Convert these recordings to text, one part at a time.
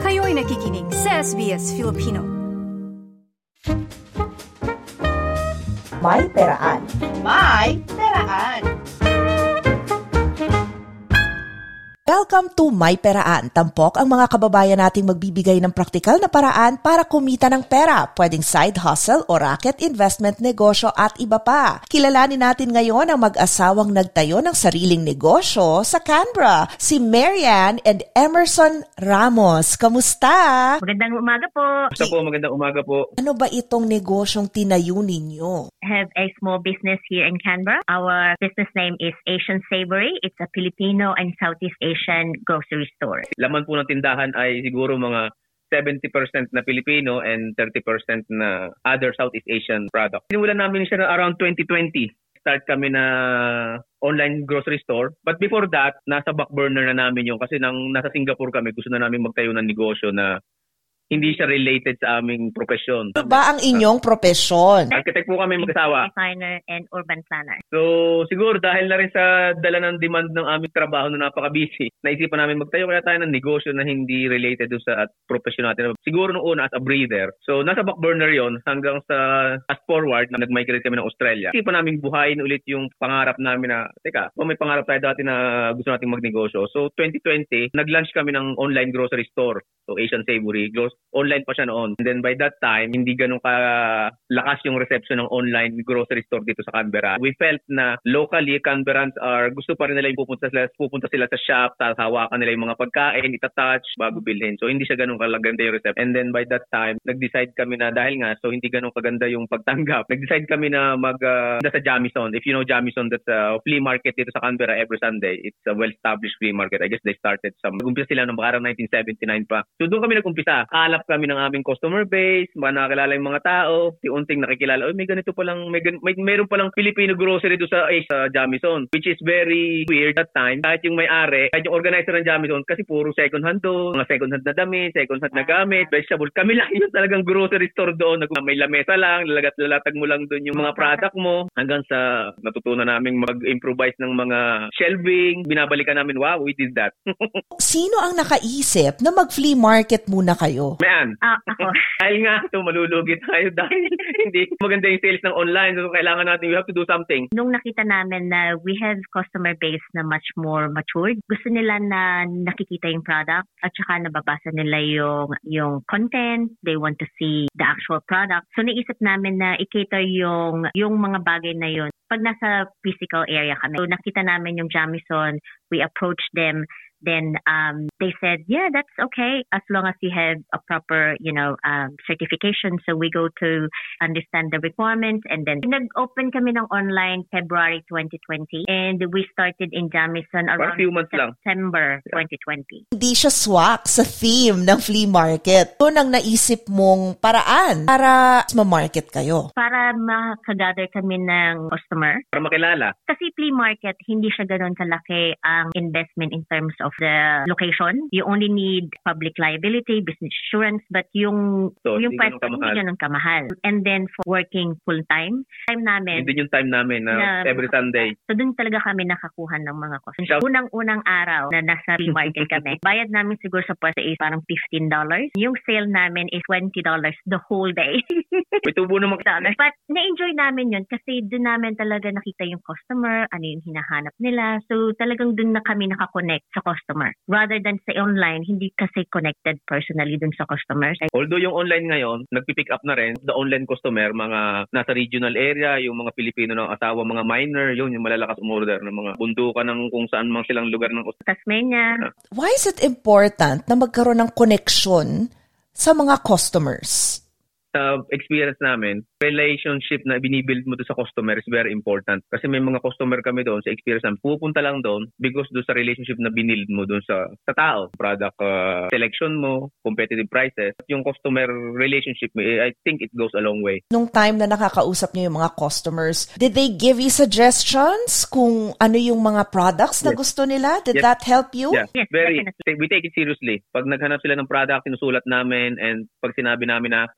Kayo'y nakikinig sa SBS Filipino. May Peraan. May Peraan. Welcome to May Peraan. Tampok ang mga kababayan nating magbibigay ng praktikal na paraan para kumita ng pera. Pwedeng side hustle o racket investment negosyo at iba pa. Kilalanin natin ngayon ang mag-asawang nagtayo ng sariling negosyo sa Canberra, si Marianne and Emerson Ramos. Kamusta? Magandang umaga po. Basta po, magandang umaga po. Ano ba itong negosyong tinayo ninyo? I have a small business here in Canberra. Our business name is Asian Savory. It's a Filipino and Southeast Asian grocery store. Laman po ng tindahan ay siguro mga 70% na Filipino and 30% na other Southeast Asian products. Sinimulan namin siya na around 2020. Start kami na online grocery store. But before that, nasa back burner na namin yung kasi nang nasa Singapore kami, gusto na namin magtayo ng negosyo na hindi siya related sa aming profesyon. Ano ba ang inyong profesyon? Architect po kami mag-asawa. Designer and urban planner. So, siguro dahil na rin sa dala ng demand ng aming trabaho na napaka-busy, naisipan namin magtayo kaya tayo ng negosyo na hindi related doon sa profesyon natin. Siguro nung una as a breeder. So, nasa back burner yon hanggang sa fast forward na nag-migrate kami ng Australia. Naisipan namin buhayin ulit yung pangarap namin na, teka, may pangarap tayo dati na gusto nating magnegosyo. So, 2020, nag-launch kami ng online grocery store. So, Asian Savory. Online pa siya noon. And then by that time, hindi ganun kalakas yung reception ng online grocery store dito sa Canberra. We felt na locally, Canberrans gusto pa rin nila yung pupunta sila sa shop, tapos hawakan nila yung mga pagkain, itatouch bago bilhin. So hindi siya ganun kalaganda yung reception. And then by that time, nag-decide kami na dahil nga, so hindi ganun kaganda yung pagtanggap. Nag-decide kami na sa Jamison. If you know Jamison, that's a flea market dito sa Canberra every Sunday. It's a well-established flea market. I guess they started nag-umpisa sila noong parang 1979 pa. So doon kami nag-umpisa. Kami ng aming customer base, nakakilala yung mga tao, unting nakikilala, may ganito palang, mayroon palang Filipino grocery doon sa Jamison, which is very weird that time. Kahit yung may-ari, kahit yung organizer ng Jamison, kasi puro second hand doon, mga second hand na dami, second hand na gamit, vegetable. Kami lang yun talagang grocery store doon. May lamesa lang, lalatag mo lang doon yung mga product mo. Hanggang sa natutunan namin mag-improvise ng mga shelving, binabalikan namin, wow, we did that. Sino ang nakaisip na mag-flea market muna kayo? Ako. Dahil nga, malulugi tayo dahil hindi maganda yung sales ng online. So, kailangan natin, we have to do something. Nung nakita namin na we have customer base na much more matured, gusto nila na nakikita yung product at saka nababasa nila yung content. They want to see the actual product. So, naisip namin na i-cater yung mga bagay na yun. Pag nasa physical area kami, so nakita namin yung Jamison, we approached them. Then they said, yeah, that's okay as long as you have a proper, certification. So we go to understand the requirements, and then nag-open kami ng online February 2020, and we started in Jamison around September 2020. Hindi siya swak sa theme ng flea market. Doon ang naisip mong paraan para ma-market kayo. Para makagather kami ng customer. Para makilala. Kasi flea market, hindi siya ganoon kalaki ang investment in terms of the location. You only need public liability, business insurance, but yung price hindi ganun kamahal. And then for working full-time, time namin. Hindi yung time namin na every Sunday. So doon talaga kami nakakuha ng mga customers. Unang-unang araw na nasa flea market kami, bayad namin siguro sa pwesto is parang $15. Yung sale namin is $20 the whole day. May tubo naman. But na-enjoy namin yun kasi doon namin talaga nakita yung customer, ano yung hinahanap nila. So talagang doon na kami nakakonect sa customer. Rather than sa online, hindi kasi connected personally dun sa customers. Although yung online ngayon, nagpipick up na rin, the online customer, mga nasa regional area, yung mga Pilipino na asawa, mga minor, yung malalakas umorder ng mga bundukan ng kung saan mang silang lugar ng Tasmania. Why is it important na magkaroon ng connection sa mga customers? Sa experience namin, relationship na binibuild mo doon sa customer is very important. Kasi may mga customer kami doon sa experience namin, pupunta lang doon because doon sa relationship na binild mo doon sa tao. Product selection mo, competitive prices. Yung customer relationship, I think it goes a long way. Nung time na nakakausap niyo yung mga customers, did they give you suggestions kung ano yung mga products na gusto nila? Did that help you? Yes, we take it seriously. Pag naghanap sila ng product, sinusulat namin, and pag sinabi namin na we will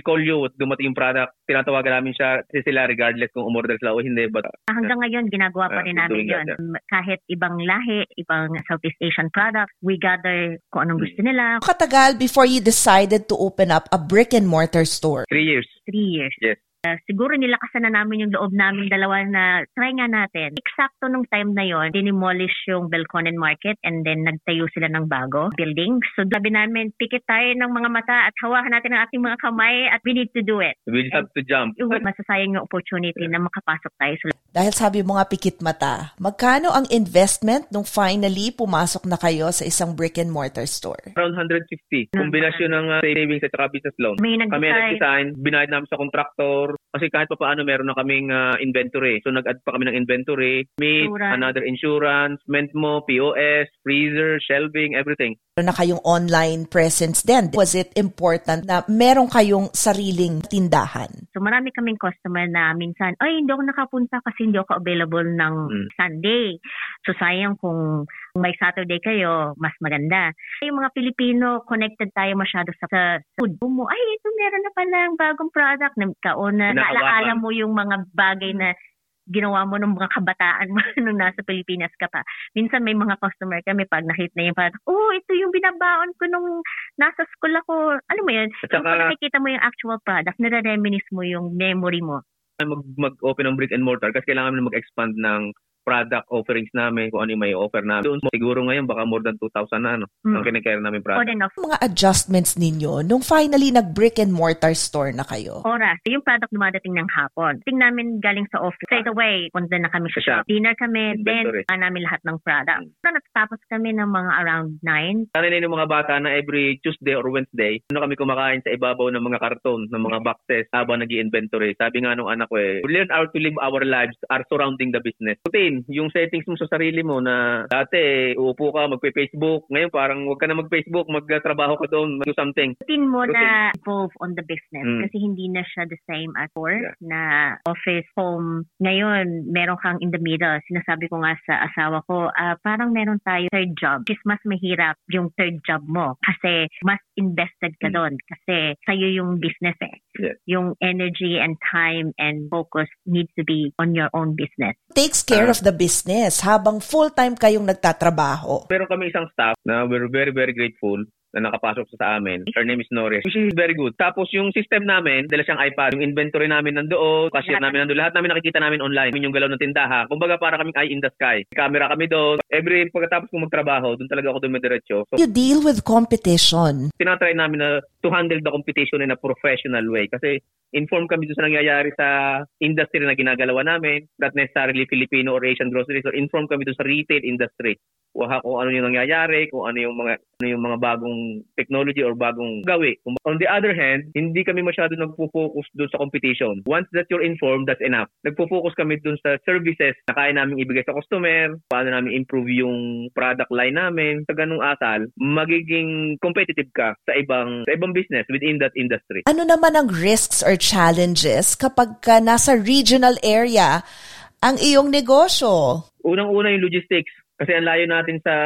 call you at dumating yung product, tinatawagan namin siya sila regardless kung umorder sila o hindi. But hanggang ngayon, ginagawa pa rin namin yun. Kahit ibang lahi, ibang Southeast Asian products, we gather kung anong gusto nila. Katagal before you decided to open up a brick and mortar store? 3 years. 3 years. Yes. Siguro nilakasan na namin yung loob namin dalawa na try nga natin. Eksakto nung time na yon, dinimolish yung Belconnen Market and then nagtayo sila ng bago building. So sabi namin, pikit tayo ng mga mata at hawakan natin ang ating mga kamay at we need to do it. We just have to jump. Masasayang yung opportunity na makapasok tayo sa. Dahil sabi mo nga pikit mata, magkano ang investment nung finally pumasok na kayo sa isang brick and mortar store? Around 150. Kombinasyon ng savings at saka business loan. May Kami nag-design, binayad namin sa contractor. Kasi kahit pa paano meron na kaming inventory. So nag-add pa kami ng inventory, meat, another insurance, Mentmo, POS, freezer, shelving, everything. Na kayong online presence din. Was it important na meron kayong sariling tindahan? So marami kaming customer na minsan, ay hindi ako nakapunta kasi hindi ako available ng Sunday. So sayang kung may Saturday kayo, mas maganda. Yung mga Pilipino, connected tayo masyado sa food mo. Ay, ito meron na palang bagong product. Naalaala mo yung mga bagay na ginawa mo ng mga kabataan mo nung nasa Pilipinas ka pa. Minsan may mga customer kami pag nakita na yung product, ito yung binabaon ko nung nasa school ako. Alam mo yun, kung nakikita mo yung actual product, nare-reminisce mo yung memory mo. Mag-open ng brick and mortar kasi kailangan namin mag-expand ng product offerings namin, kung ano yung may offer namin. Doon, siguro ngayon, baka more than 2,000 na, ang kinikare namin product. Mga adjustments ninyo nung finally nag-brick and mortar store na kayo? Oras. Yung product dumadating ng hapon. Tingnan namin galing sa office. Straight away, punta na kami sa shop. Dinner kami, then namin lahat ng product. Natapos kami ng mga around 9. Sanay na yung mga bata na every Tuesday or Wednesday, kami kumakain sa ibabaw ng mga karton, ng mga boxes habang nag-i-inventory. Sabi nga nung anak ko we learn how to live our lives are surrounding the business. Yung settings mo sa sarili mo na dati uupo ka, magpe-Facebook. Ngayon parang wag ka na mag-Facebook, magtrabaho ka doon, mag-do something. Routine mo na involve on the business kasi hindi na siya the same as before na office, home. Ngayon, meron kang in the middle. Sinasabi ko nga sa asawa ko, parang meron tayo third job. Kasi mas mahirap yung third job mo kasi mas invested ka doon kasi sa'yo yung business Yung energy and time and focus needs to be on your own business. Takes care of the business habang full-time kayong nagtatrabaho. Meron kami isang staff na we're very, very grateful na nakapasok sa amin. Her name is Norris. She is very good. Tapos yung system namin, dala siyang iPad. Yung inventory namin nandoon, cashier namin nandoon. Lahat namin nakikita namin online. Yung galaw ng tindahan. Kumbaga para kaming eye in the sky. Camera kami doon. Every pagkatapos kong magtrabaho, doon talaga ako dumidiretso. So, you deal with competition. Tinatry namin na to handle the competition in a professional way. Kasi inform kami doon sa nangyayari sa industry na ginagalawa namin. Not necessarily Filipino or Asian groceries. So inform kami doon sa retail industry. Kung ano yung nangyayari, kung ano yung mga bagong technology or bagong gawi. On the other hand, hindi kami masyado nagpo-focus doon sa competition. Once that you're informed, that's enough. Nagpo-focus kami doon sa services na kaya namin ibigay sa customer, paano namin improve yung product line namin. Sa ganung asal, magiging competitive ka sa ibang business within that industry. Ano naman ang risks or challenges kapag ka nasa regional area ang iyong negosyo? Unang-una yung logistics. Kasi ang layo natin sa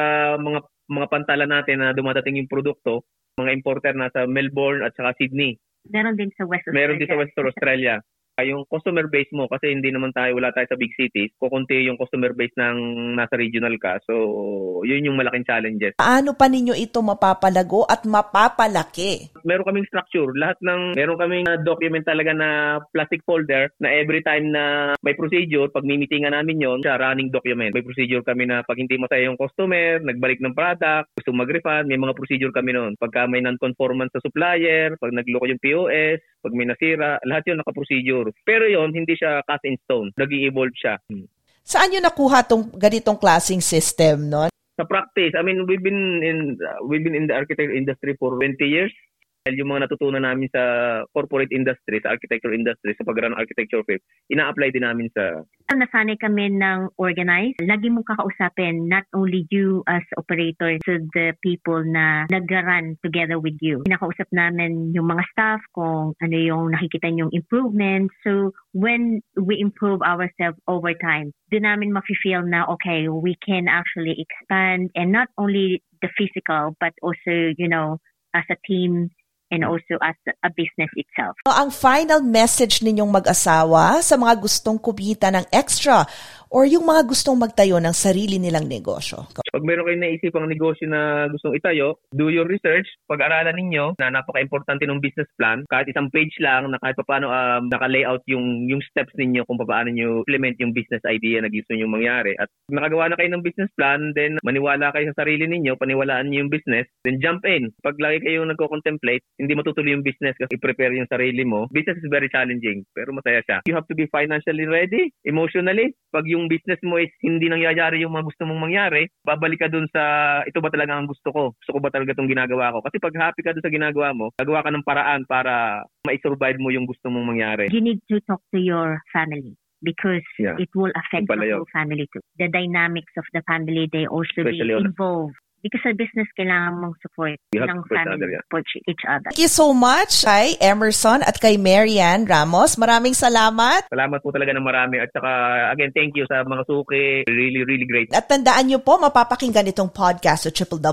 mga pantala natin na dumadating yung produkto, mga importer na sa Melbourne at saka Sydney. Meron din sa Western Australia. Yung customer base mo, kasi hindi naman wala tayo sa big cities, kukunti yung customer base ng nasa regional ka. So, yun yung malaking challenges. Paano pa ninyo ito mapapalago at mapapalaki? Meron kaming structure. Meron kaming document talaga na plastic folder na every time na may procedure, pag mimitingan namin yon, siya running document. May procedure kami na pag hindi masaya yung customer, nagbalik ng product, gusto mag-refund, may mga procedure kami noon. Pagka may non-conformance sa supplier, pag nagloko yung POS, pag may nasira, lahat yun naka-procedure. Pero yon hindi siya cast in stone. Nag-i-evolve siya. Saan nyo nakuha tong ganitong klaseng system, no? Sa practice, I mean, we've been in the architecture industry for 20 years. Yung mga natutunan namin sa corporate industry, sa architecture industry, sa pag-run architecture firm, ina-apply din namin sa... Nasanay kami ng organize. Lagi mong kakausapin, not only you as operator, to the people na nag-run together with you. Nakausap namin yung mga staff kung ano yung nakikita yung improvement. So, when we improve ourselves over time, doon namin ma-feel na, okay, we can actually expand and not only the physical, but also, as a team, and also as a business itself. Ang final message ninyong mag-asawa sa mga gustong kumita ng extra or yung mga gustong magtayo ng sarili nilang negosyo? Pag meron kayong naisipang negosyo na gustong itayo, do your research, pag-aralan ninyo na napaka-importante ng business plan. Kahit isang page lang na kahit paano naka-layout yung steps ninyo kung paano nyo implement yung business idea na gusto nyo mangyari. At nakagawa na kayo ng business plan, then maniwala kayo sa sarili ninyo, paniwalaan nyo yung business, then jump in. Pag lagi kayo nagko-contemplate, hindi matutuloy yung business kasi i-prepare yung sarili mo. Business is very challenging, pero masaya siya. You have to be financially ready, emotionally. Pag yung business mo is hindi nangyayari yung mga gusto mong mangyari, babalik ka dun sa ito ba talaga ang gusto ko? Gusto ko ba talaga itong ginagawa ko? Kasi pag happy ka dun sa ginagawa mo, gagawa ka ng paraan para ma-survive mo yung gusto mong mangyari. You need to talk to your family because it will affect the whole family too. The dynamics of the family, they also be involved. Because sa business, kailangan mong support ng family, support each other. Thank you so much kay Emerson at kay Marian Ramos. Maraming salamat. Salamat po talaga ng marami. At saka, again, thank you sa mga suki. Really, really great. At tandaan nyo po, mapapakinggan itong podcast sa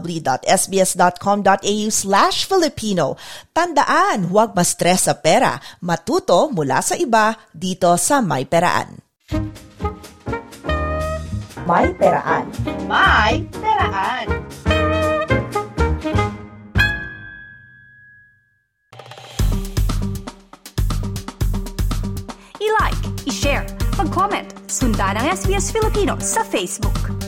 www.sbs.com.au/Filipino. Tandaan, huwag ma-stress sa pera. Matuto mula sa iba dito sa May Peraan. May Peraan. May Peraan. I-like, i-share, mag-comment, sundan ang SBS Filipino sa Facebook.